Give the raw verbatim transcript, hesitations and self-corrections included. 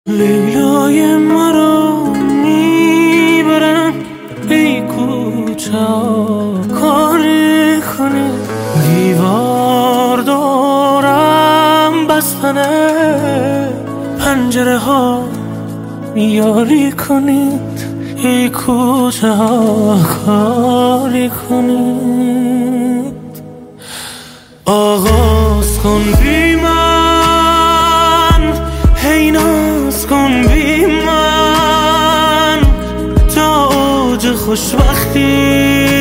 لیلای مرا میبرم ای کوچه کاری کنی دیوار دارم بستنه پنجره ها یاری کنید ای کوچه ها کاری کنید آغاز کن بی من هی ناز کن بی من تا اوج خوشبختی